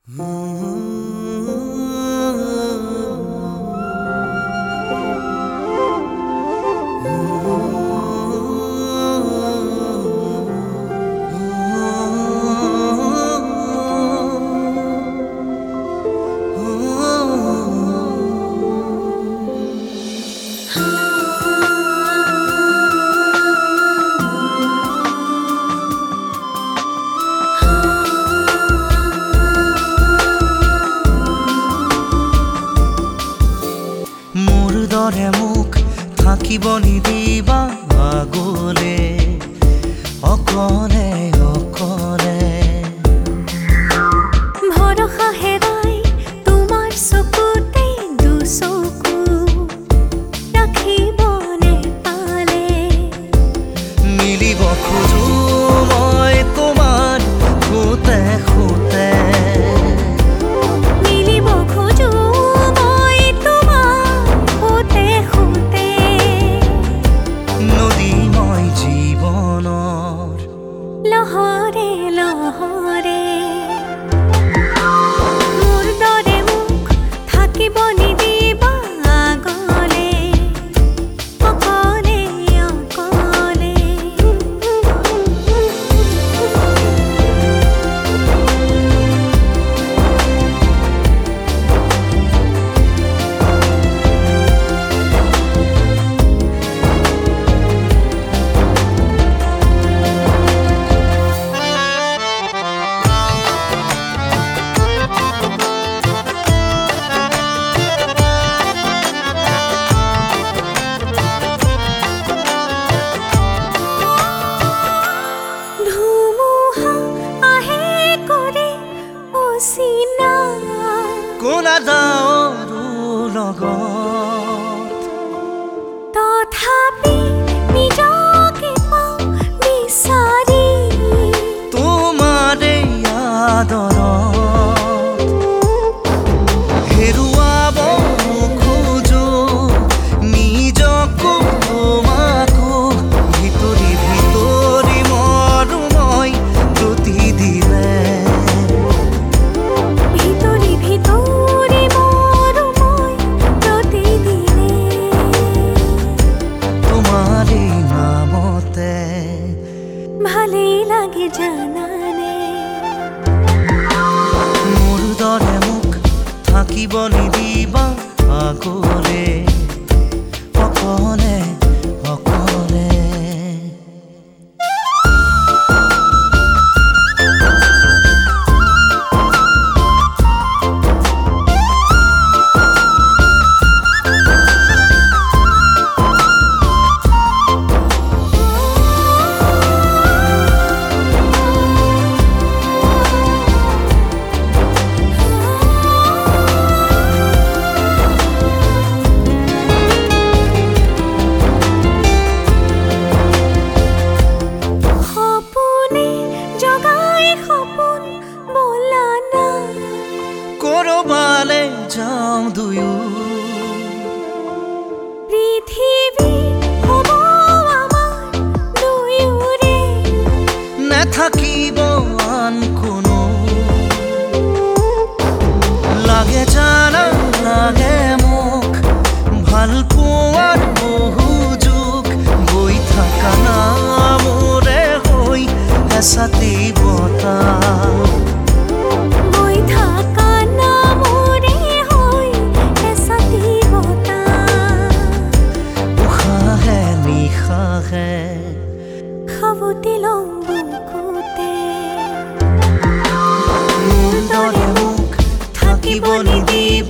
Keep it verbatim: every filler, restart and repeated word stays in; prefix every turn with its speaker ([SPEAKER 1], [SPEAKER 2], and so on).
[SPEAKER 1] দৰে মোক থাকিব নিদিবা আগলে অকলে অকলে
[SPEAKER 2] ভৰসা হেৰাই তোমাৰ চকুতে দুচকু ৰাখিবনে পালে
[SPEAKER 1] মিলিব খোজো মই তোমাৰ খুতে খুতে
[SPEAKER 2] মিলিব খোজো লহৰে লহৰে মোৰ দৰে মোক থাকিব নিদিবা আগলে অকলে অকলে
[SPEAKER 1] কোনা যাওঁৰো লগত
[SPEAKER 2] তথাপি নিজকে পাওঁ বিচাৰি
[SPEAKER 1] তোমাৰে আদৰত হেৰুৱাব খোজো নিজকো তোমাকো ভিতৰি ভিতৰি মৰো মই প্ৰতিদিনে
[SPEAKER 2] ভালেই লাগে জানানে
[SPEAKER 1] মোৰ দৰে মোক থাকিব নিদিবা আগলে অকলে অকলে কৰবালে যাওঁ দুয়ো
[SPEAKER 2] পৃথিৱী হ'ব আমাৰ দুয়োৰে
[SPEAKER 1] নাথাকিব আন কোনো লাগে জানা লাগে মোক ভাল পোৱাৰ বহু যুগ গৈ থকা নামৰে হৈ এচাতি বতাহ খাবতে লম্বুকুতে মোৰ দৰে মোক থাকিব নিদিবা